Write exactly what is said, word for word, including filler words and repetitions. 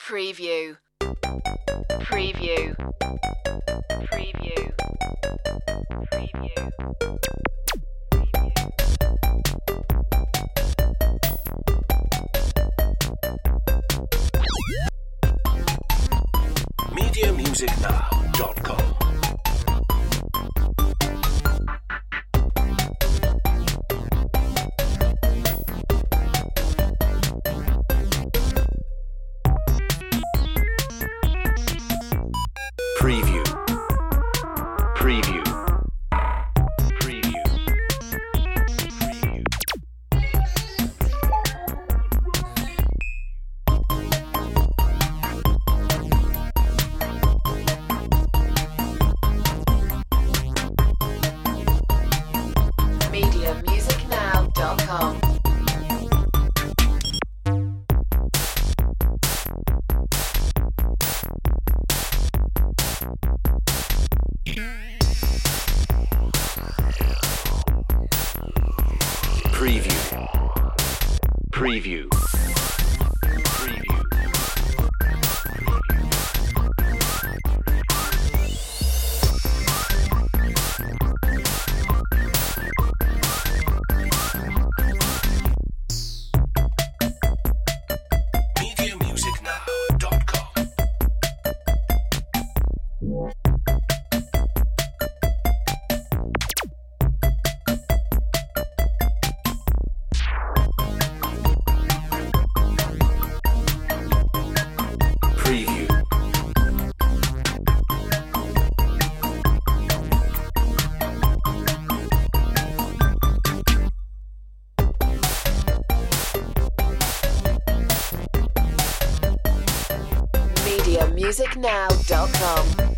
Preview. Preview. Preview. Preview. media music now dot com. Preview. Preview. Preview. Preview. media music now dot com. Preview. Preview. Preview. media music now dot com. Preview. media music now dot com.